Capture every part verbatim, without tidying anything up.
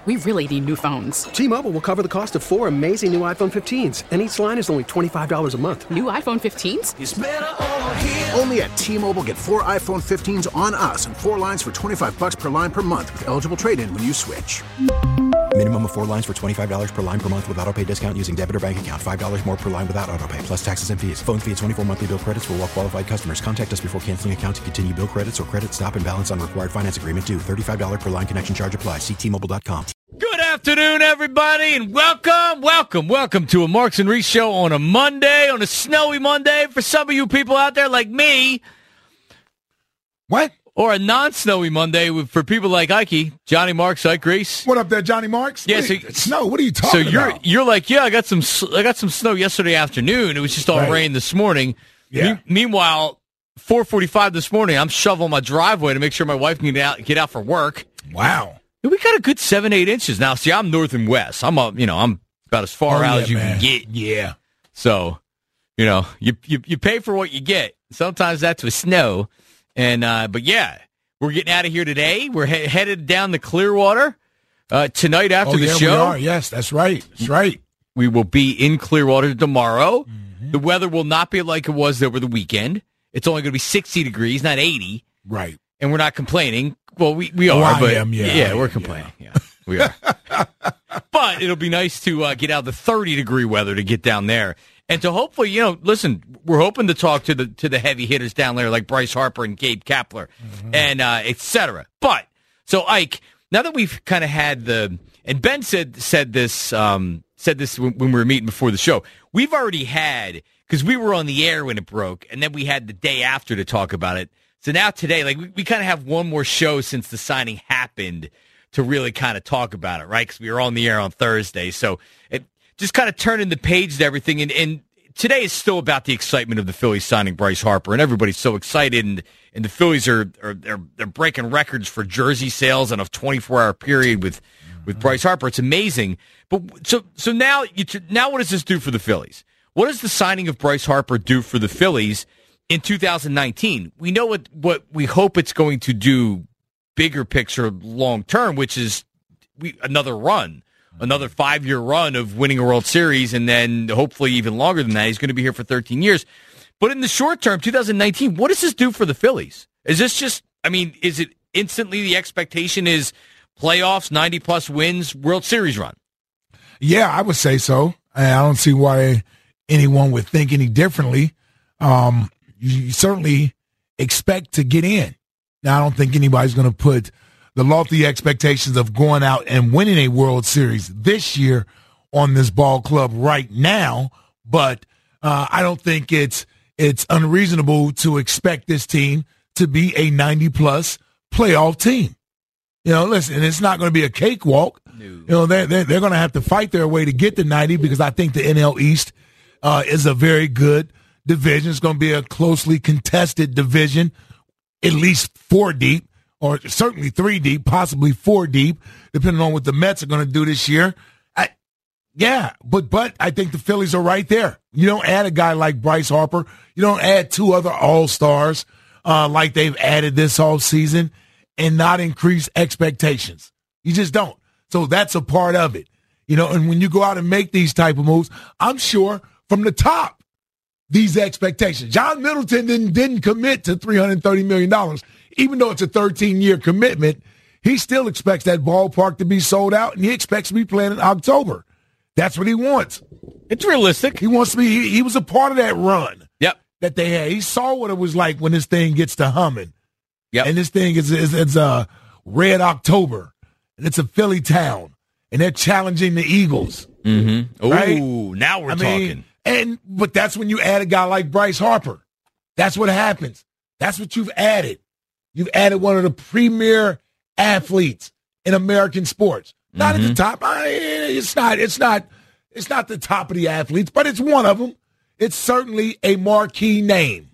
we really need new phones. T-Mobile will cover the cost of four amazing new iPhone fifteens, and each line is only twenty-five dollars a month. New iPhone fifteens? It's better over here. Only at T-Mobile, get four iPhone fifteens on us and four lines for twenty-five dollars per line per month with eligible trade-in when you switch. Minimum of four lines for twenty-five dollars per line per month with autopay discount using debit or bank account. five dollars more per line without autopay, plus taxes and fees. Phone fee at twenty-four monthly bill credits for well-qualified customers. Contact us before canceling account to continue bill credits or credit stop and balance on required finance agreement due. thirty-five dollars per line connection charge applies. See T Mobile dot com. Good afternoon, everybody, and welcome, welcome, welcome to a Marks and Reese show on a Monday, on a snowy Monday. For some of you people out there like me. What? Or a non-snowy Monday with, for people like Ike, Johnny Marks, Ike Reese. What up there, Johnny Marks? Yeah, so, snow. What are you talking about? So you're about? you're like, yeah, I got some I got some snow yesterday afternoon. It was just all right. rain this morning. Yeah. Me- meanwhile, four forty-five this morning, I'm shoveling my driveway to make sure my wife can get out get out for work. Wow. We got a good seven, eight inches now. See, I'm north and west. I'm up, you know, I'm about as far oh, out yeah, as you man. can get. Yeah. So, you know, you you you pay for what you get. Sometimes that's with snow, and uh, but yeah. We're getting out of here today. We're he- headed down to Clearwater uh, tonight after oh, the yeah, show. We are. Yes, that's right. That's right. We will be in Clearwater tomorrow. Mm-hmm. The weather will not be like it was over the weekend. It's only going to be sixty degrees, not eighty. Right. And we're not complaining. Well, we, we oh, are, I but am, yeah, yeah, I we're am, complaining. Yeah, yeah we are. But it'll be nice to uh, get out the thirty degree weather to get down there. And to hopefully, you know, listen, we're hoping to talk to the to the heavy hitters down there like Bryce Harper and Gabe Kapler mm-hmm. and uh, et cetera. But so Ike, now that we've kind of had the and Ben said said this um, said this when, when we were meeting before the show. We've already had because we were on the air when it broke, and then we had the day after to talk about it. So now today, like we, we kind of have one more show since the signing happened to really kind of talk about it, right? Because we were on the air on Thursday, so it. Just kind of turning the page to everything, and, and today is still about the excitement of the Phillies signing Bryce Harper, and everybody's so excited, and, and the Phillies are, are they're, they're breaking records for jersey sales in a twenty-four hour period with, with Bryce Harper. It's amazing. But so so now you now what does this do for the Phillies? What does the signing of Bryce Harper do for the Phillies in two thousand nineteen? We know what, what we hope it's going to do, bigger picture, long term, which is we, another run. Another five-year run of winning a World Series, and then hopefully even longer than that. He's going to be here for thirteen years. But in the short term, two thousand nineteen, what does this do for the Phillies? Is this just, I mean, is it instantly the expectation is playoffs, ninety-plus wins, World Series run? Yeah, I would say so. I don't see why anyone would think any differently. Um, you certainly expect to get in. Now, I don't think anybody's going to put the lofty expectations of going out and winning a World Series this year on this ball club right now, but uh, I don't think it's it's unreasonable to expect this team to be a ninety-plus playoff team. You know, listen, it's not going to be a cakewalk. No. You know, they're, they're, they're going to have to fight their way to get to ninety because I think the N L East uh, is a very good division. It's going to be a closely contested division, at least four deep. Or certainly three deep, possibly four deep, depending on what the Mets are going to do this year. I, yeah, but but I think the Phillies are right there. You don't add a guy like Bryce Harper. You don't add two other All-Stars uh, like they've added this whole season and not increase expectations. You just don't. So that's a part of it. You know, and when you go out and make these type of moves, I'm sure from the top, these expectations. John Middleton didn't, didn't commit to three hundred thirty million dollars. Even though it's a thirteen-year commitment, he still expects that ballpark to be sold out, and he expects to be playing in October. That's what he wants. It's realistic. He wants to be. He, he was a part of that run. Yep. That they had. He saw what it was like when this thing gets to humming. Yep. And this thing is is it's a red October, and it's a Philly town, and they're challenging the Eagles. Mm-hmm. Ooh, right? now we're I talking. Mean, and but that's when you add a guy like Bryce Harper. That's what happens. That's what you've added. You've added one of the premier athletes in American sports. Not mm-hmm. at the top. I, it's not. It's not. It's not the top of the athletes, but it's one of them. It's certainly a marquee name.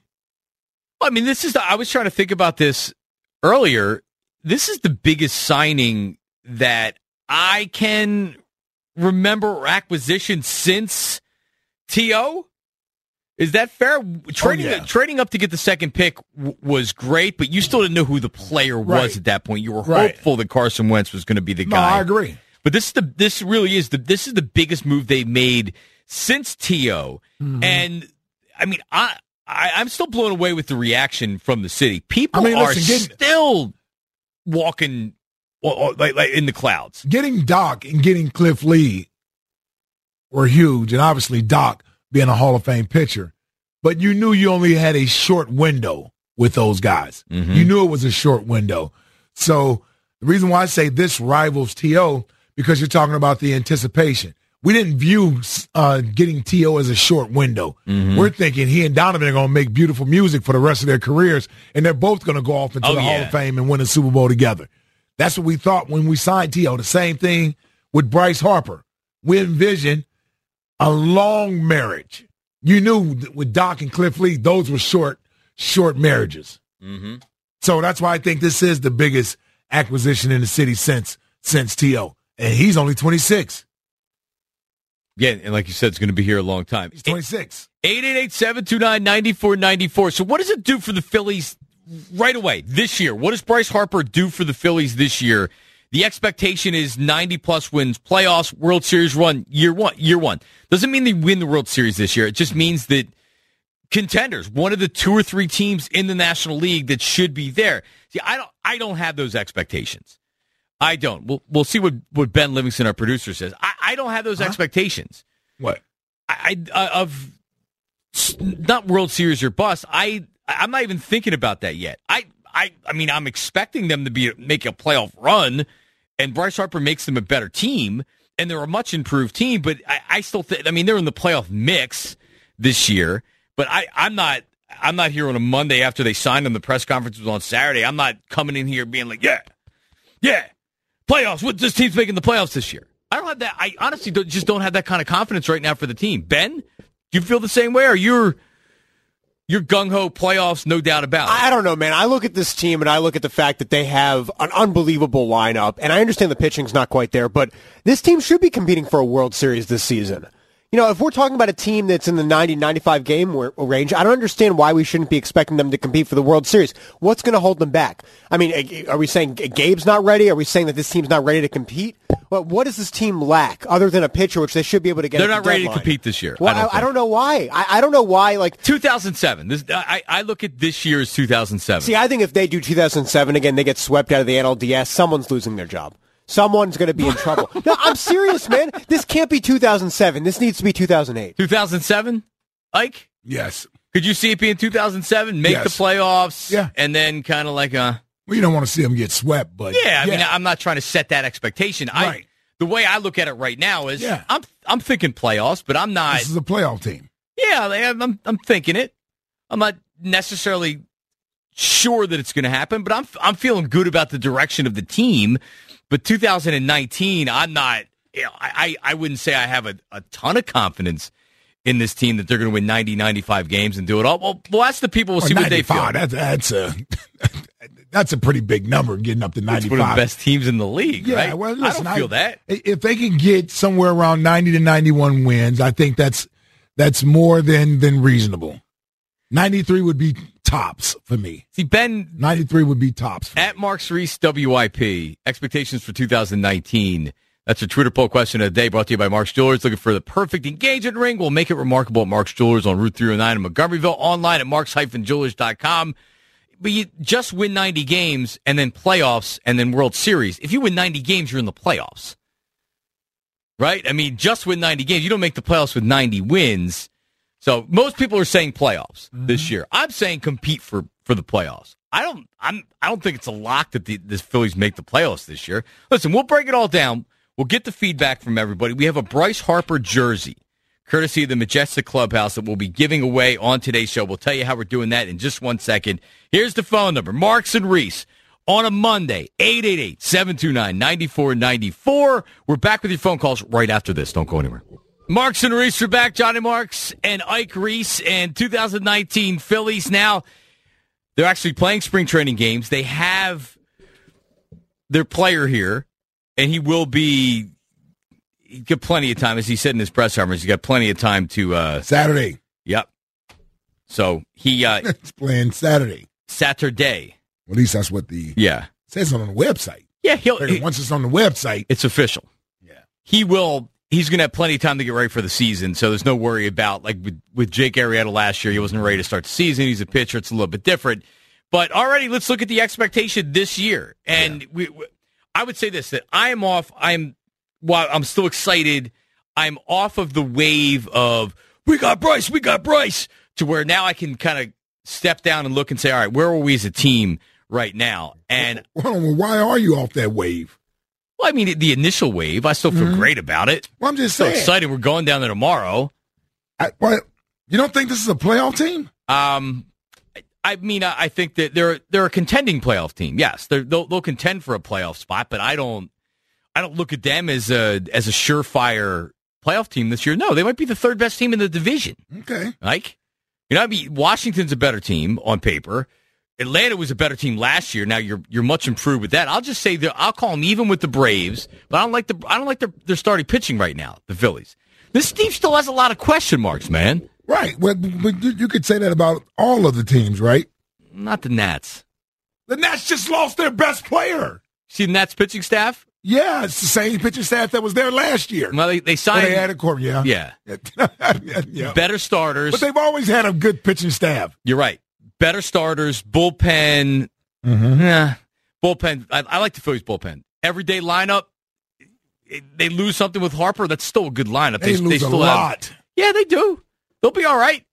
I mean, this is. The, I was trying to think about this earlier. This is the biggest signing that I can remember or acquisition since T O. Is that fair? Trading oh, yeah. the, trading up to get the second pick w- was great, but you still didn't know who the player was right. at that point. You were right. hopeful that Carson Wentz was going to be the no, guy. I agree. But this is the this really is the this is the biggest move they've made since T O. Mm-hmm. And I mean, I, I I'm still blown away with the reaction from the city. People I mean, are listen, getting, still walking like, like in the clouds. Getting Doc and getting Cliff Lee were huge, and obviously Doc being a Hall of Fame pitcher. But you knew you only had a short window with those guys. Mm-hmm. You knew it was a short window. So the reason why I say this rivals T O, because you're talking about the anticipation. We didn't view uh, getting T O as a short window. Mm-hmm. We're thinking he and Donovan are going to make beautiful music for the rest of their careers, and they're both going to go off into oh, the yeah. Hall of Fame and win a Super Bowl together. That's what we thought when we signed T O. The same thing with Bryce Harper. We envisioned a long marriage. You knew with Doc and Cliff Lee, those were short, short marriages. Mm-hmm. So that's why I think this is the biggest acquisition in the city since since T O. And he's only twenty-six. Yeah, and like you said, it's going to be here a long time. He's twenty-six. eight eight eight, seven two nine, nine four nine four. So what does it do for the Phillies right away this year? What does Bryce Harper do for the Phillies this year? The expectation is ninety-plus wins, playoffs, World Series run, year one. Year one. Doesn't mean they win the World Series this year. It just means that contenders, one of the two or three teams in the National League that should be there. See, I don't I don't have those expectations. I don't. We'll, we'll see what, what Ben Livingston, our producer, says. I, I don't have those huh? expectations. What? I, I Of not World Series or bust. I, I'm not even thinking about that yet. I, I, I mean, I'm expecting them to be make a playoff run, and Bryce Harper makes them a better team, and they're a much improved team, but I, I still think, I mean, they're in the playoff mix this year, but I, I'm not I'm not here on a Monday after they signed them. The press conference was on Saturday. I'm not coming in here being like, yeah, yeah, playoffs. What, this team's making the playoffs this year. I don't have that. I honestly don't, just don't have that kind of confidence right now for the team. Ben, do you feel the same way, or you're You're gung-ho playoffs, no doubt about it. I don't know, man. I look at this team, and I look at the fact that they have an unbelievable lineup, and I understand the pitching's not quite there, but this team should be competing for a World Series this season. You know, if we're talking about a team that's in the ninety, ninety-five game range, I don't understand why we shouldn't be expecting them to compete for the World Series. What's going to hold them back? I mean, are we saying Gabe's not ready? Are we saying that this team's not ready to compete? Well, what does this team lack other than a pitcher, which they should be able to get? They're at not the ready deadline? to compete this year. Well, I don't, I, I don't know why. I, I don't know why. Like two thousand seven. This, I, I look at this year as two thousand seven. See, I think if they do two thousand seven again, they get swept out of the N L D S. Someone's losing their job. Someone's going to be in trouble. No, I'm serious, man. This can't be two thousand seven. This needs to be two thousand eight. two thousand seven, Ike? Yes. Could you see it being two thousand seven, make yes. the playoffs, yeah. and then kind of like a... Well, you don't want to see them get swept, but... Yeah, I yeah. mean, I'm not trying to set that expectation. Right. I, the way I look at it right now is yeah. I'm I'm thinking playoffs, but I'm not... This is a playoff team. Yeah, I'm, I'm thinking it. I'm not necessarily sure that it's going to happen, but I'm I'm feeling good about the direction of the team. But two thousand nineteen, I'm not, you know, I, I wouldn't say I have a, a ton of confidence in this team that they're going to win ninety, ninety-five games and do it all. Well, we'll ask the people. We'll see what they feel. That's, that's, a, that's a pretty big number, getting up to ninety-five. It's one of the best teams in the league, yeah, right? Well, listen, I don't feel I, that. If they can get somewhere around ninety to ninety-one wins, I think that's that's more than, than reasonable. ninety-three would be tops for me. See, Ben, ninety-three would be tops for at me. Mark Cerise W I P, expectations for two thousand nineteen. That's a Twitter poll question of the day brought to you by Mark's Jewelers. Looking for the perfect engagement ring? We'll make it remarkable at Mark's Jewelers on Route three oh nine in Montgomeryville. Online at marks dash jewelers dot com. But you just win ninety games and then playoffs and then World Series. If you win ninety games, you're in the playoffs. Right? I mean, just win ninety games. You don't make the playoffs with ninety wins. So most people are saying playoffs mm-hmm. this year. I'm saying compete for, for the playoffs. I don't I'm I don't think it's a lock that the, the Phillies make the playoffs this year. Listen, we'll break it all down. We'll get the feedback from everybody. We have a Bryce Harper jersey, courtesy of the Majestic Clubhouse, that we'll be giving away on today's show. We'll tell you how we're doing that in just one second. Here's the phone number. Marks and Reese on a Monday, eight eight eight, seven two nine, nine four nine four. We're back with your phone calls right after this. Don't go anywhere. Marks and Reese are back. Johnny Marks and Ike Reese and two thousand nineteen Phillies. Now, they're actually playing spring training games. They have their player here, and he will be he's got plenty of time, as he said in his press conference. He's got plenty of time to uh, Saturday. Yep. So he uh, he's playing Saturday. Saturday. Well, at least that's what the yeah it says on the website. Yeah, he'll he, once it's on the website, it's official. he will. He's going to have plenty of time to get ready for the season, so there's no worry about, like with, with Jake Arrieta last year, he wasn't ready to start the season. He's a pitcher. It's a little bit different. But already, let's look at the expectation this year. And yeah. we, we, I would say this, that I am off. I'm, while I'm still excited, I'm off of the wave of, we got Bryce, we got Bryce, to where now I can kind of step down and look and say, all right, where are we as a team right now? And well, why are you off that wave? Well, I mean, the initial wave, I still feel mm-hmm. great about it. Well, I'm just so saying. excited. We're going down there tomorrow. I, well, you don't think this is a playoff team? Um, I mean, I think that they're they're a contending playoff team. Yes, they're, they'll they'll contend for a playoff spot, but I don't I don't look at them as a as a surefire playoff team this year. No, they might be the third best team in the division. Okay, like you know, I mean, Washington's a better team on paper. Atlanta was a better team last year. Now you're you're much improved with that. I'll just say that I'll call them even with the Braves, but I don't like the I don't like their their starting pitching right now. The Phillies. This team still has a lot of question marks, man. Right, well, but you could say that about all of the teams, right? Not the Nats. The Nats just lost their best player. See the Nats pitching staff? Yeah, it's the same pitching staff that was there last year. Well, they, they signed. Well, they had a core, yeah, yeah, yeah. Better starters, but they've always had a good pitching staff. You're right. Better starters, bullpen. Mm-hmm. Yeah, bullpen. I, I like the Phillies bullpen. Everyday lineup. They lose something with Harper. That's still a good lineup. They, they lose they still a lot. Have, yeah, they do. They'll be all right.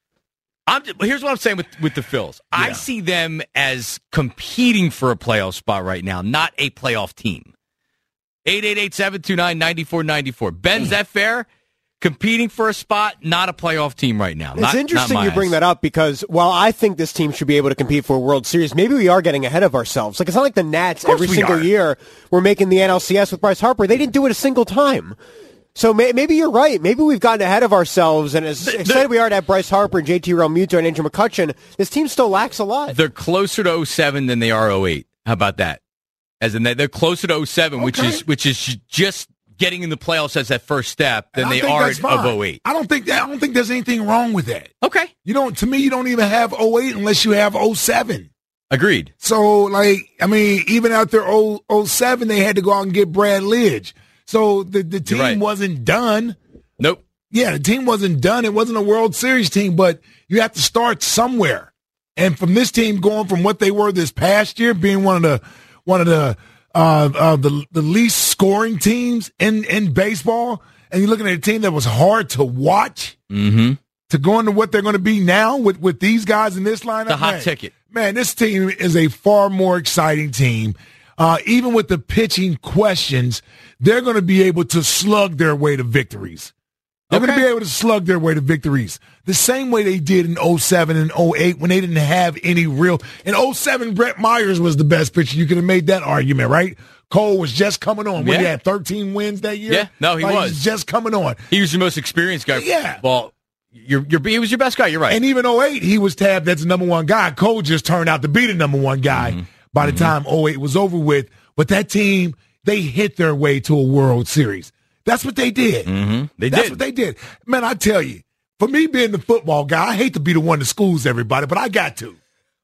I'm just, here's what I'm saying with, with the Phils. Yeah. I see them as competing for a playoff spot right now, not a playoff team. eight eight eight, seven two nine, nine four nine four. Ben, is that fair? Competing for a spot, not a playoff team right now. It's not, interesting not you bring eyes. that up because while I think this team should be able to compete for a World Series, maybe we are getting ahead of ourselves. Like, it's not like the Nats every we single are. year we're making the N L C S with Bryce Harper. They didn't do it a single time. So may, maybe you're right. Maybe we've gotten ahead of ourselves, and as the, excited the, we are to have Bryce Harper and J T Realmuto and Andrew McCutchen, this team still lacks a lot. They're closer to oh seven than they are oh eight. How about that? As in, they're closer to oh seven, okay. which is which is just getting in the playoffs as that first step than they are of oh eight. I don't think that. I don't think there's anything wrong with that. Okay. You don't. To me, you don't even have oh eight unless you have oh seven. Agreed. So, like, I mean, even after oh seven, they had to go out and get Brad Lidge. So the, the team right. wasn't done. Nope. Yeah, the team wasn't done. It wasn't a World Series team, but you have to start somewhere. And from this team going from what they were this past year, being one of the one of the uh, uh, the the least scoring teams in, in baseball, and you're looking at a team that was hard to watch, mm-hmm. to go into what they're going to be now with, with these guys in this lineup. The hot man, ticket. Man, this team is a far more exciting team. Uh, even with the pitching questions, they're going to be able to slug their way to victories. They're okay. going to be able to slug their way to victories the same way they did in oh seven and oh eight when they didn't have any real. In oh seven, Brett Myers was the best pitcher. You could have made that argument, right? Cole was just coming on. When yeah. he had thirteen wins that year. Yeah, no, he like, was. He was just coming on. He was the most experienced guy. Yeah. Well, you're, you're, he was your best guy. You're right. And even oh eight, he was tabbed as the number one guy. Cole just turned out to be the number one guy mm-hmm. by the mm-hmm. time oh eight was over with. But that team, they hit their way to a World Series. That's what they did. Mm-hmm. They That's did. what they did. Man, I tell you, for me being the football guy, I hate to be the one that schools everybody, but I got to.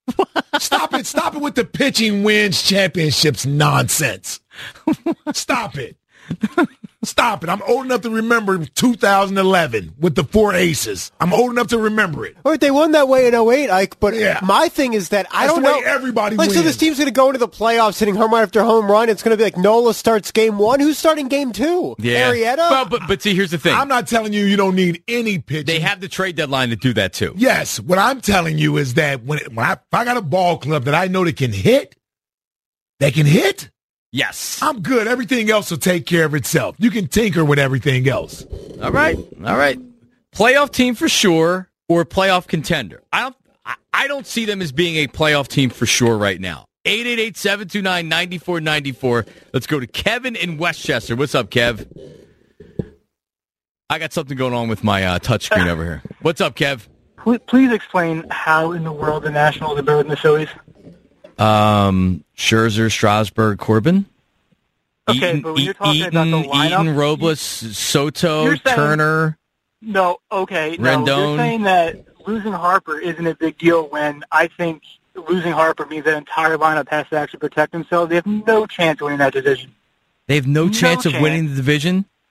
Stop it. Stop it with the pitching wins championships nonsense. Stop it. Stop it. I'm old enough to remember two thousand eleven with the four aces. I'm old enough to remember it. All right, they won that way in oh eight, Ike, but yeah. my thing is that I That's don't the know. way everybody like, wins. So this team's going to go into the playoffs hitting home run after home run. It's going to be like Nola starts game one. Who's starting game two? Yeah. Arrieta? Well, but, but see, here's the thing. I'm not telling you you don't need any pitching. They have the trade deadline to do that, too. Yes. What I'm telling you is that when, when I, if I got a ball club that I know that can hit, that can hit, yes, I'm good. Everything else will take care of itself. You can tinker with everything else. All right. All right. Playoff team for sure or playoff contender. I don't I don't see them as being a playoff team for sure right now. eight eight eight, seven two nine, nine four nine four. Let's go to Kevin in Westchester. What's up, Kev? I got something going on with my uh, touchscreen over here. What's up, Kev? Please explain how in the world the Nationals are better than the Phillies. Um, Scherzer, Strasburg, Corbin. Okay, Eaton, but when you're talking Eaton, about the lineup, Eaton, Robles, Soto, saying, Turner. No, okay, Rendon. no, you're saying that losing Harper isn't a big deal when I think losing Harper means that entire lineup has to actually protect themselves. They have no chance of winning that division. They have no, no chance, chance of winning the division?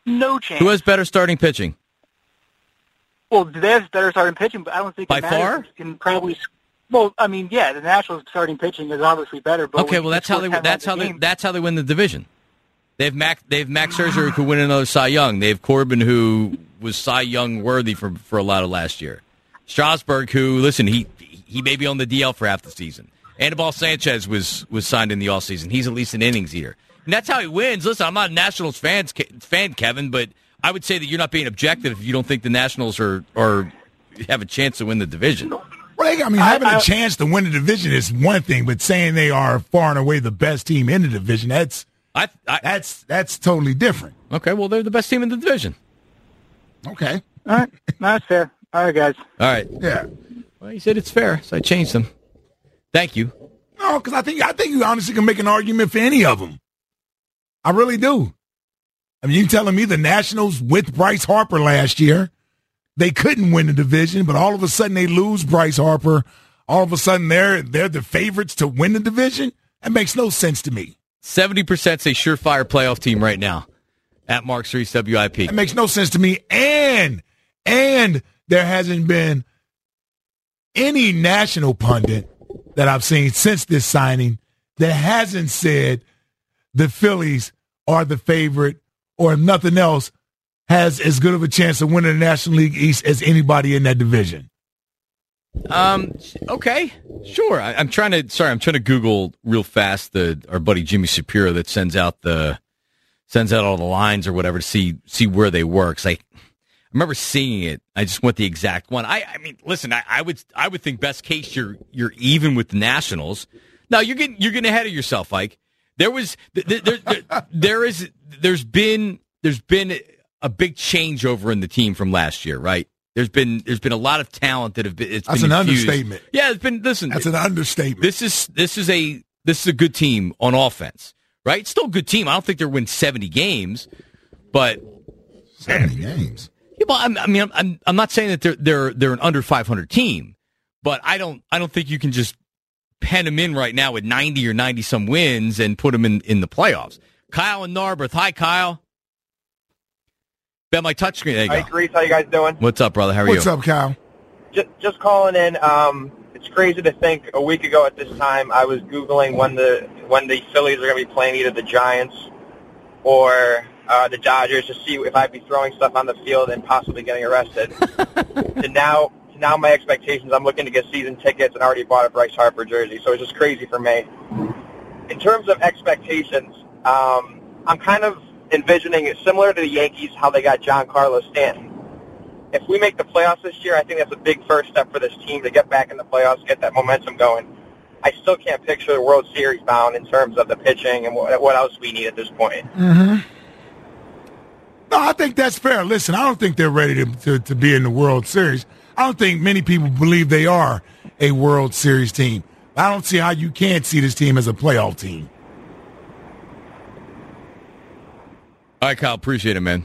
No chance. Who has better starting pitching? Well, they have better starting pitching, but I don't think By the Nationals far? can probably. Well, I mean, yeah, the Nationals starting pitching is obviously better. But Okay, well that's how they that's how they that's how they win the division. They have Max they have Max Scherzer who could win another Cy Young. They have Corbin who was Cy Young worthy for for a lot of last year. Strasburg, who listen, he he may be on the D L for half the season. Anibal Sanchez was was signed in the offseason. He's at least an innings eater. And that's how he wins. Listen, I'm not a Nationals fans, fan, Kevin, but I would say that you're not being objective if you don't think the Nationals are, are have a chance to win the division. Well, I mean, having a chance to win the division is one thing, but saying they are far and away the best team in the division, that's I, I, that's that's totally different. Okay, well, they're the best team in the division. Okay. All right. That's fair. All right, guys. All right. Yeah. Well, you said it's fair, so I changed them. Thank you. No, because I think I think you honestly can make an argument for any of them. I really do. I mean, you telling me the Nationals with Bryce Harper last year, they couldn't win the division, but all of a sudden they lose Bryce Harper. All of a sudden they're they're the favorites to win the division? That makes no sense to me. seventy percent say surefire playoff team right now at Mark Streets W I P. That makes no sense to me. And, and there hasn't been any national pundit that I've seen since this signing that hasn't said the Phillies are the favorite or if nothing else has as good of a chance of winning the National League East as anybody in that division. Um. Okay. Sure. I, I'm trying to. Sorry, I'm trying to Google real fast the our buddy Jimmy Shapiro that sends out the sends out all the lines or whatever to see see where they were. Because I, I remember seeing it. I just want the exact one. I. I mean, listen. I, I would. I would think best case you're you're even with the Nationals. Now you're getting you're getting ahead of yourself, Ike. There was there there, there, there is there's been there's been a big changeover in the team from last year, right? There's been there's been a lot of talent that have been. It's That's been an infused. understatement. Yeah, it's been. Listen, That's an understatement. This is this is a this is a good team on offense, right? Still a good team. I don't think they'll win seventy games, but seventy games. Yeah, well, I'm, I mean, I'm, I'm I'm not saying that they're they're they're an under five hundred team, but I don't I don't think you can just pen them in right now with ninety or ninety some wins and put them in in the playoffs. Kyle and Narberth. Hi, Kyle. Bet my touchscreen. There you Hi, go. Grease. How you guys doing? What's up, brother? How are What's you? up, Kyle? Just, just calling in. Um, it's crazy to think a week ago at this time I was Googling when the when the Phillies are going to be playing either the Giants or uh, the Dodgers to see if I'd be throwing stuff on the field and possibly getting arrested. to now, to now my expectations, I'm looking to get season tickets and already bought a Bryce Harper jersey, so it's just crazy for me. In terms of expectations, um, I'm kind of envisioning it similar to the Yankees, how they got Giancarlo Stanton. If we make the playoffs this year, I think that's a big first step for this team to get back in the playoffs, get that momentum going. I still can't picture the World Series bound in terms of the pitching and what, what else we need at this point. Mm-hmm. No, I think that's fair. Listen, I don't think they're ready to, to, to be in the World Series. I don't think many people believe they are a World Series team. I don't see how you can't see this team as a playoff team. All right, Kyle, appreciate it, man.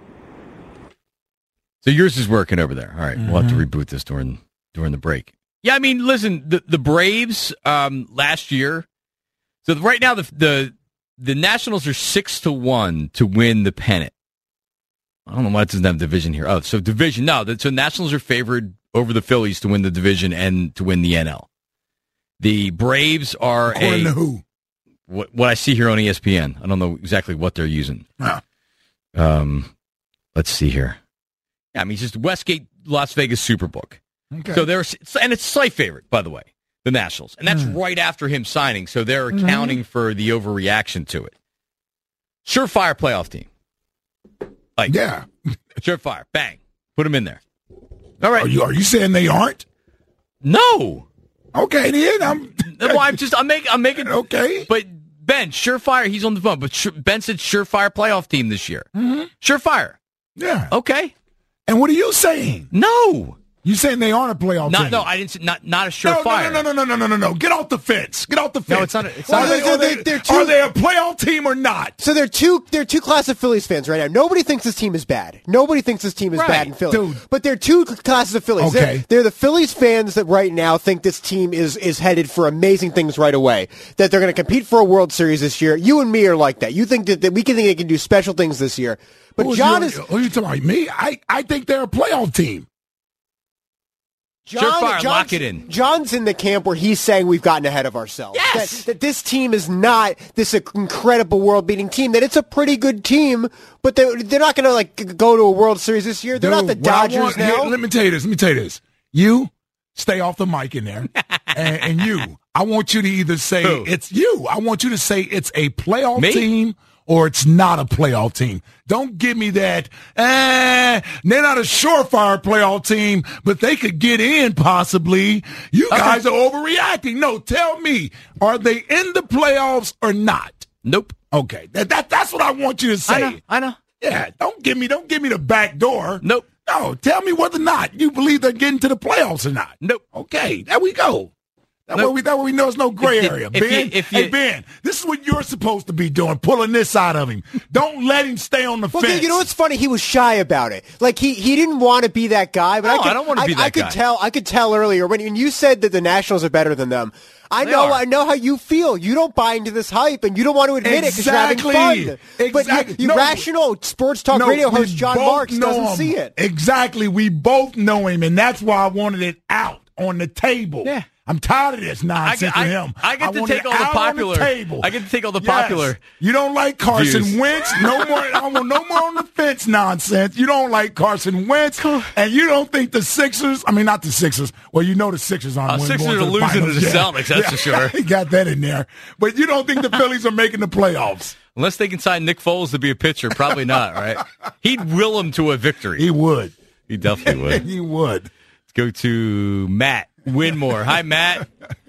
So yours is working over there. All right, mm-hmm. We'll have to reboot this during during the break. Yeah, I mean, listen, the the Braves um, last year. So right now, the the the Nationals are six to one to win the pennant. I don't know why it doesn't have division here. Oh, so division. No, the, so Nationals are favored over the Phillies to win the division and to win the N L. The Braves are According a to who? What, what I see here on E S P N. I don't know exactly what they're using. Huh. Um, let's see here. Yeah, I mean, it's just Westgate Las Vegas Superbook. Okay. So there's, and it's slight favorite, by the way, the Nationals, and that's Mm. right after him signing. So they're Mm-hmm. accounting for the overreaction to it. Surefire playoff team. Like, Yeah. surefire, bang, put them in there. All right. Are you are you saying they aren't? No. Okay, then I'm. Well, I'm just, I'm making, I'm making. Okay. But Ben, surefire, he's on the phone. But sure, Ben said surefire playoff team this year. Mm-hmm. Surefire. Yeah. Okay. And what are you saying? No. You saying they aren't a playoff Not, team? no, I didn't. say- Not not a No, surefire. no, no, no, no, no, no, no, no. Get off the fence. Get off the fence. No, it's not a- it's are, not a- they, are, they, They're- they're too- are they a playoff team or not? So they're two they're two class of Phillies fans right now. Nobody thinks this team is bad. Nobody thinks this team is Right. bad in Philly. Dude. But they're two classes of Phillies. Okay. They're, they're the Phillies fans that right now think this team is is headed for amazing things right away. That they're going to compete for a World Series this year. You and me are like that. You think that, that we can think they can do special things this year. But Who's John your- is Who are you talking about? Me? I, I think they're a playoff team. John, Surefire, John's, lock it in. John's in the camp where he's saying we've gotten ahead of ourselves. Yes! That, that this team is not this incredible world-beating team. That it's a pretty good team, but they, they're not going to like go to a World Series this year. They're Dude, not the what I Dodgers want- now. here, let me tell you this. Let me tell you this. You stay off the mic in there, and, and you. I want you to either say Who? it's you. I want you to say it's a playoff Me? team or it's not a playoff team. Don't give me that. Eh, they're not a surefire playoff team, but they could get in possibly. You Okay. guys are overreacting. No, tell me, are they in the playoffs or not? Nope. Okay, that, that that's what I want you to say. I know. I know. Yeah, don't give me don't give me the back door. Nope. No, tell me whether or not you believe they're getting to the playoffs or not. Nope. Okay, there we go. That Nope. way we that way we know it's no gray If you- area. if Ben, you- if hey you- Ben, this is what you're supposed to be doing, pulling this out of him. Don't let him stay on the Well, fence. you know what's funny? He was shy about it. Like he, he didn't want to be that guy. But No, I, could, I don't wanna be that I could guy. tell. I could tell earlier when, when you said that the Nationals are better than them. I They know. are. I know how you feel. You don't buy into this hype, and you don't want to admit Exactly. it because you're having fun. But Exactly. you, you No. rational sports talk No, radio we host John both Marks know doesn't him. see it. Exactly. We both know him, and that's why I wanted it out on the table. Yeah. I'm tired of this I, nonsense I, with him. I get to want it take all the out on popular. table. I get to take all the Yes. popular. You don't like Carson views. Wentz. No more. I want no more on the fence nonsense. You don't like Carson Wentz, and you don't think the Sixers. I mean, not the Sixers. Well, you know the Sixers aren't. Uh, winning, Sixers going to are the losing to finals. the Yeah. Celtics, that's Yeah. for sure. You got that in there, but you don't think the Phillies are making the playoffs. Unless they can sign Nick Foles to be a pitcher, probably not. Right? He'd will him to a victory. He would. He definitely would. He would. Let's go to Matt Winmore. Hi, Matt.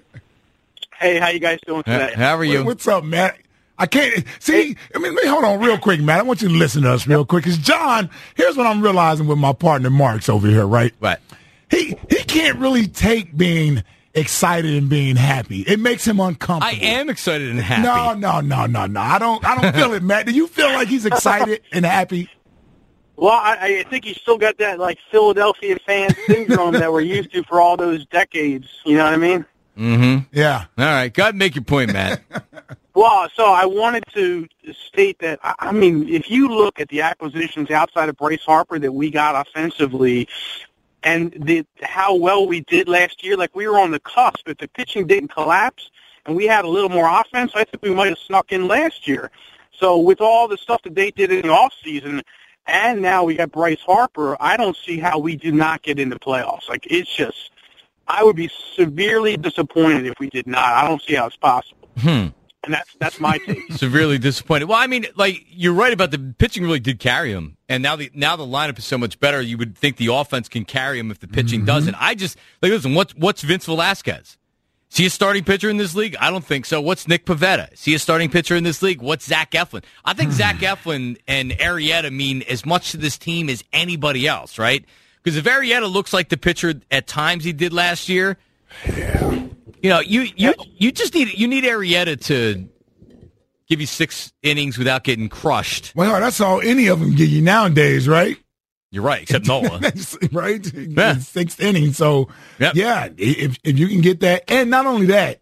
Hey, how you guys doing today? How are you? What's up, Matt? I can't see. I mean, let me hold on real quick, Matt. I want you to listen to us real quick. Because John, here's what I'm realizing with my partner Marks over here, right? Right. He he can't really take being excited and being happy. It makes him I uncomfortable. am excited and happy. No, no, no, no, no. I don't. I don't feel it, Matt. Do you feel like he's excited and happy? Well, I, I think he's still got that like Philadelphia fan syndrome that we're used to for all those decades. You know what I mean? Mm-hmm. Yeah. All right. Go ahead and make your point, Matt. Well, so I wanted to state that, I I mean, if you look at the acquisitions outside of Bryce Harper that we got offensively and the, how well we did last year, like we were on the cusp. If the pitching didn't collapse and we had a little more offense, I think we might have snuck in last year. So with all the stuff that they did in the offseason, and now we got Bryce Harper, I don't see how we do not get into playoffs. Like, it's just, I would be severely disappointed if we did not. I don't see how it's possible. Hmm. And that's that's my take. Severely disappointed. Well, I mean, like you're right about the pitching really did carry him, and now the now the lineup is so much better. You would think the offense can carry him if the pitching Mm-hmm. doesn't. I just like listen. What's what's Vince Velasquez? Is he a starting pitcher in this league? I don't think so. What's Nick Pivetta? Is he a starting pitcher in this league? What's Zach Eflin? I think Zach Eflin and Arrieta mean as much to this team as anybody else, right? Because if Arrieta looks like the pitcher at times he did last year, Yeah. you know, you you you just need you need Arrieta to give you six innings without getting crushed. Well, that's all any of them give you nowadays, right? You're right, except Nola. right? Yeah. Sixth inning. So, Yep. yeah, if if you can get that, and not only that,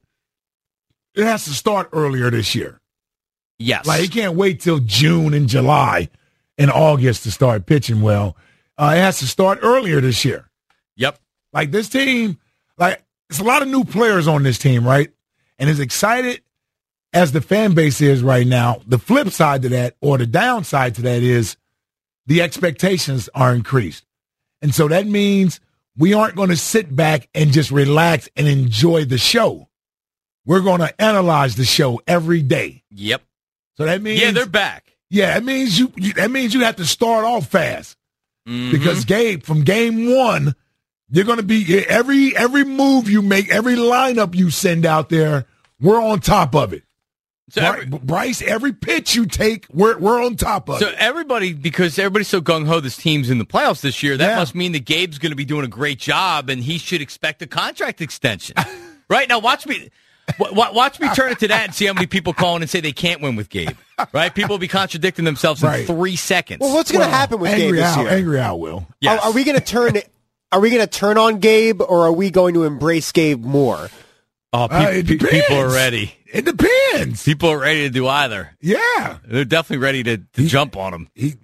it has to start earlier this year. Yes. Like, he can't wait till June and July and August to start pitching well. Uh, it has to start earlier this year. Yep. Like, this team, like, it's a lot of new players on this team, right? And as excited as the fan base is right now, the flip side to that, or the downside to that, is the expectations are increased. And so that means we aren't going to sit back and just relax and enjoy the show. We're going to analyze the show every day. Yep. So that means Yeah, they're back. Yeah, that means you, you that means you have to start off fast. Mhm. Because Gabe, from game one, you're going to be every every move you make, every lineup you send out there, we're on top of it. So every, Bryce, every pitch you take, we're we're on top of so it. So everybody, because everybody's so gung-ho this team's in the playoffs this year, that yeah. must mean that Gabe's going to be doing a great job, and he should expect a contract extension. Right? Now watch me watch me turn it to that and see how many people call in and say they can't win with Gabe. Right? People will be contradicting themselves in right. three seconds. Well, what's going to well, happen with angry Gabe this Al, year? Angry Al will. Yes. Are, are we going to turn Are we going to turn on Gabe, or are we going to embrace Gabe more? Oh, pe- Uh, it pe- depends. people are ready. It depends. People are ready to do either. Yeah. They're definitely ready to, to He- jump on him. He,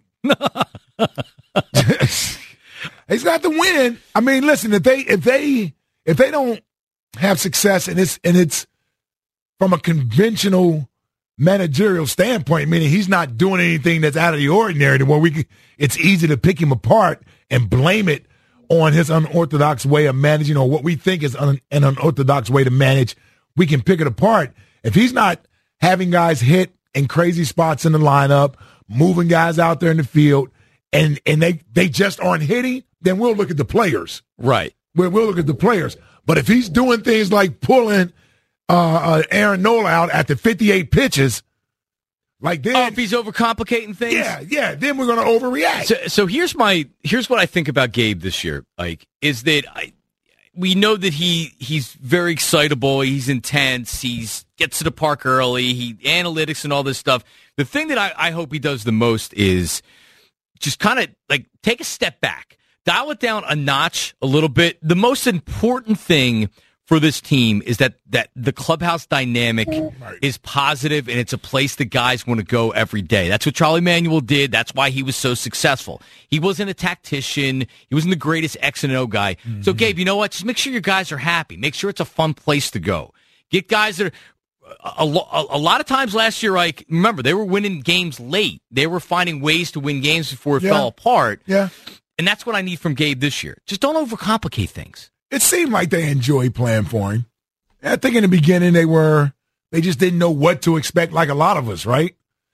he's got to win. I mean, listen, if they if they if they don't have success and it's and it's from a conventional managerial standpoint, meaning he's not doing anything that's out of the ordinary, to where we can, it's easy to pick him apart and blame it on his unorthodox way of managing, or what we think is un, an unorthodox way to manage. We can pick it apart. If he's not having guys hit in crazy spots in the lineup, moving guys out there in the field, and and they, they just aren't hitting, then we'll look at the players. Right. We'll, we'll look at the players. But if he's doing things like pulling uh, uh, Aaron Nola out at the fifty-eight pitches, like then, Oh, if he's overcomplicating things? yeah, yeah, then we're going to overreact. So, so here's my here's what I think about Gabe this year, Ike, is that I, we know that he he's very excitable, he's intense, he's gets to the park early, he analytics and all this stuff. The thing that I, I hope he does the most is just kind of like take a step back, dial it down a notch a little bit. The most important thing for this team is that that the clubhouse dynamic right. is positive, and it's a place that guys want to go every day. That's what Charlie Manuel did. That's why he was so successful. He wasn't a tactician. He wasn't the greatest X and O guy. Mm-hmm. So, Gabe, you know what? Just make sure your guys are happy. Make sure it's a fun place to go. Get guys that are a, a, a lot of times last year, like, remember, they were winning games late. They were finding ways to win games before it Yeah. fell apart. Yeah. And that's what I need from Gabe this year. Just don't overcomplicate things. It seemed like they enjoyed playing for him. I think in the beginning they were, they just didn't know what to expect, like a lot of us, right?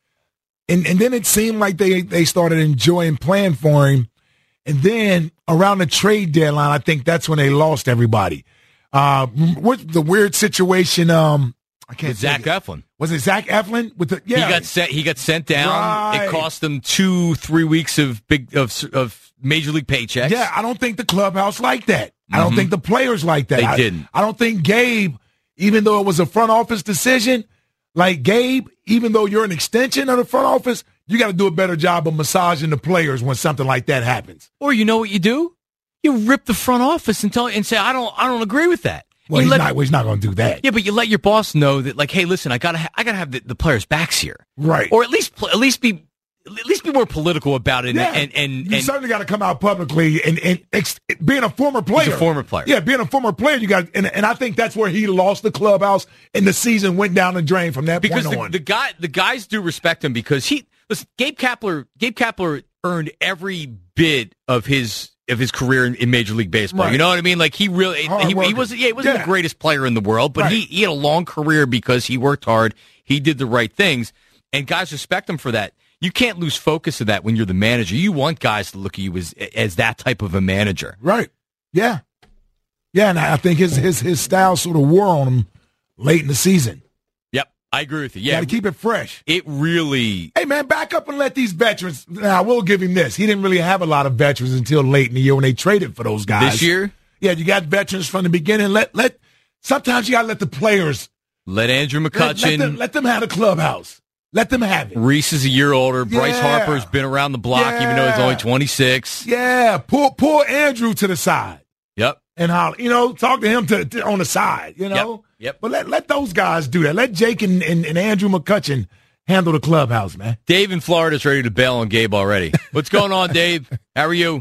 And and then it seemed like they they started enjoying playing for him. And then around the trade deadline, I think that's when they lost everybody. Uh, what's the weird situation? Um, I can't. With Zach think it. Eflin. Was it Zach Eflin with the? Yeah, He got sent. He got sent down. Right. It cost them two, three weeks of big of of major league paychecks. Yeah, I don't think the clubhouse liked that. I don't Mhm. think the players like that. They I, didn't. I don't think Gabe, even though it was a front office decision, like Gabe, even though you're an extension of the front office, you got to do a better job of massaging the players when something like that happens. Or you know what you do? You rip the front office and tell and say, I don't, I don't agree with that. Well, You he's let- not. Well, he's not going to do that. Yeah, but you let your boss know that, like, hey, listen, I gotta, ha- I gotta have the, the players' backs here, Right. or at least, pl- at least be, at least be more political about it. Yeah. And and, you and certainly got to come out publicly and, and ex- being a former player. He's a former player. Yeah, being a former player, you got, and, and I think that's where he lost the clubhouse and the season went down the drain from that because point the, on. the guy, the guys do respect him because he, listen, Gabe Kapler, Gabe Kapler earned every bit of his of his career in, in Major League Baseball. Right. You know what I mean? Like he really, Hard he, he worker. wasn't, yeah, he wasn't Yeah. the greatest player in the world, but Right. he, he had a long career because he worked hard. He did the right things, and guys respect him for that. You can't lose focus of that when you're the manager. You want guys to look at you as as that type of a manager. Right. Yeah. Yeah, and I think his his his style sort of wore on him late in the season. Yep, I agree with you. Yeah, Yeah, got to keep it fresh. it really. Hey, man, back up and let these veterans. Now, I will give him this. He didn't really have a lot of veterans until late in the year when they traded for those guys. This year, Yeah, you got veterans from the beginning. Let let. Sometimes you got to let the players. let Andrew Let, McCutchen. let, them, let them have the clubhouse. Let them have it. Reese is a year older. Bryce Yeah. Harper's been around the block, even though he's Yeah. only twenty-six. Yeah, pull pull Andrew to the side Yep. and holler. You know, talk to him to, to on the side. You know. Yep. Yep. But let let those guys do that. Let Jake and, and, and Andrew McCutchen handle the clubhouse, man. Dave in Florida's ready to bail on Gabe already. What's going on, Dave? How are you?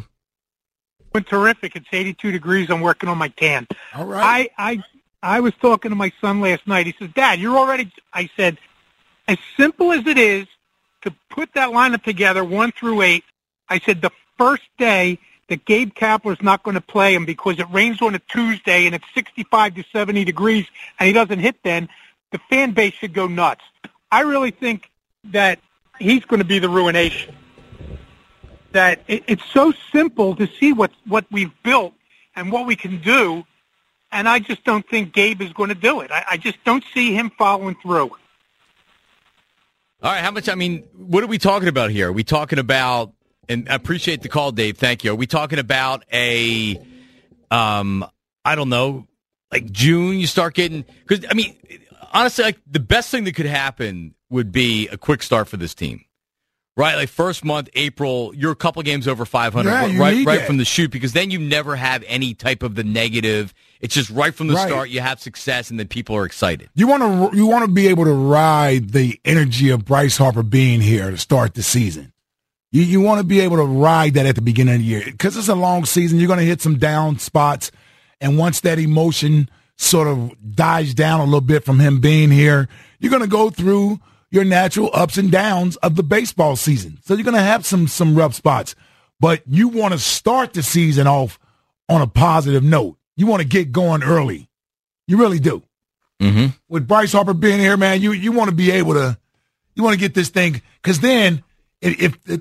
Been terrific. It's eighty-two degrees. I'm working on my tan. All right. I, I I was talking to my son last night. He says, Dad, you're already, I said, as simple as it is to put that lineup together, one through eight, I said the first day that Gabe Kapler's not going to play him because it rains on a Tuesday and it's sixty-five to seventy degrees and he doesn't hit then, the fan base should go nuts. I really think that he's going to be the ruination. That it, it's so simple to see what, what we've built and what we can do, and I just don't think Gabe is going to do it. I, I just don't see him following through. All right, how much, I mean, what are we talking about here? Are we talking about, and I appreciate the call, Dave, thank you. Are we talking about a, um, I don't know, like June you start getting, because, I mean, honestly, like the best thing that could happen would be a quick start for this team. Right, like first month, April, you're a couple games over five hundred, yeah, right, right from the shoot, because then you never have any type of the negative. It's just right from the right. start, you have success, and then people are excited. You want to you want to be able to ride the energy of Bryce Harper being here to start the season. You you want to be able to ride that at the beginning of the year because it's a long season. You're going to hit some down spots, and once that emotion sort of dies down a little bit from him being here, you're going to go through your natural ups and downs of the baseball season. So you're going to have some some rough spots, but you want to start the season off on a positive note. You want to get going early. You really do. Mm-hmm. With Bryce Harper being here, man, you you want to be able to, you want to get this thing, because then if, if it,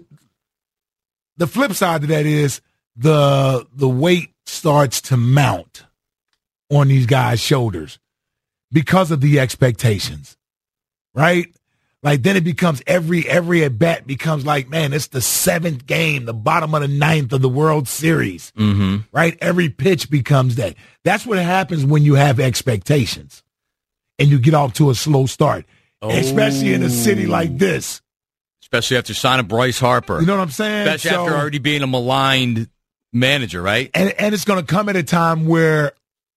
the flip side to that is the the weight starts to mount on these guys' shoulders because of the expectations, right? Like then it becomes every every at bat becomes like, man, it's the seventh game, the bottom of the ninth of the World Series, mm-hmm. right? Every pitch becomes that. That's what happens when you have expectations and you get off to a slow start, oh. especially in a city like this. Especially after signing Bryce Harper. You know what I'm saying? Especially so, after already being a maligned manager, right? And and it's going to come at a time where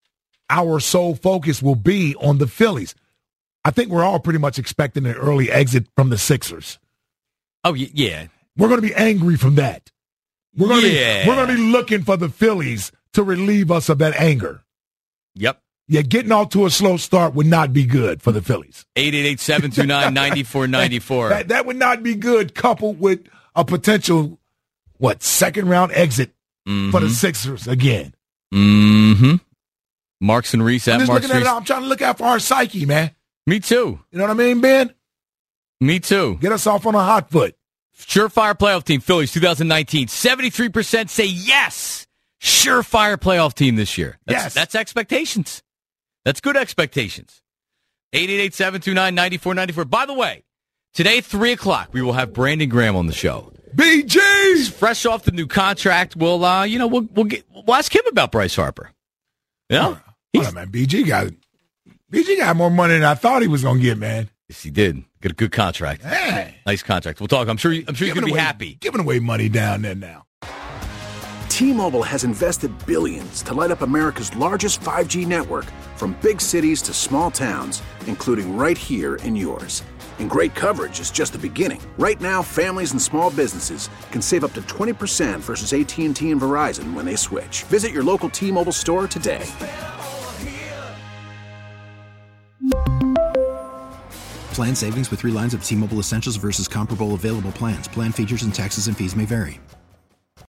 our sole focus will be on the Phillies. I think we're all pretty much expecting an early exit from the Sixers. Oh, yeah. We're going to be angry from that. We're going to yeah. be, we're going to be looking for the Phillies to relieve us of that anger. Yep. Yeah, getting off to a slow start would not be good for the Phillies. eight eight eight, seven two nine, nine four nine four. that, that would not be good, coupled with a potential, what, second-round exit mm-hmm. for the Sixers again. Mm-hmm. Marks and Reese I'm at just Marks looking at Reese. it. I'm trying to look out for our psyche, man. Me too. You know what I mean, Ben? Me too. Get us off on a hot foot. Surefire playoff team, Phillies, twenty nineteen. seventy-three percent say yes. Surefire playoff team this year. That's, yes. That's expectations. That's good expectations. eight eight eight, seven two nine, nine four nine four. By the way, today, three o'clock, we will have Brandon Graham on the show. B G! He's fresh off the new contract. We'll, uh, you know, we'll, we'll, get, we'll ask him about Bryce Harper. You know? Hold on, man. B G got B G got more money than I thought he was going to get, man. Yes, he did. Got a good contract. Hey. Nice contract. We'll talk. I'm sure. I'm sure you're going to be happy. Giving away money down there now. T-Mobile has invested billions to light up America's largest five G network, from big cities to small towns, including right here in yours. And great coverage is just the beginning. Right now, families and small businesses can save up to twenty percent versus A T and T and Verizon when they switch. Visit your local T-Mobile store today. Plan savings with three lines of T-Mobile Essentials versus comparable available plans. Plan features and taxes and fees may vary.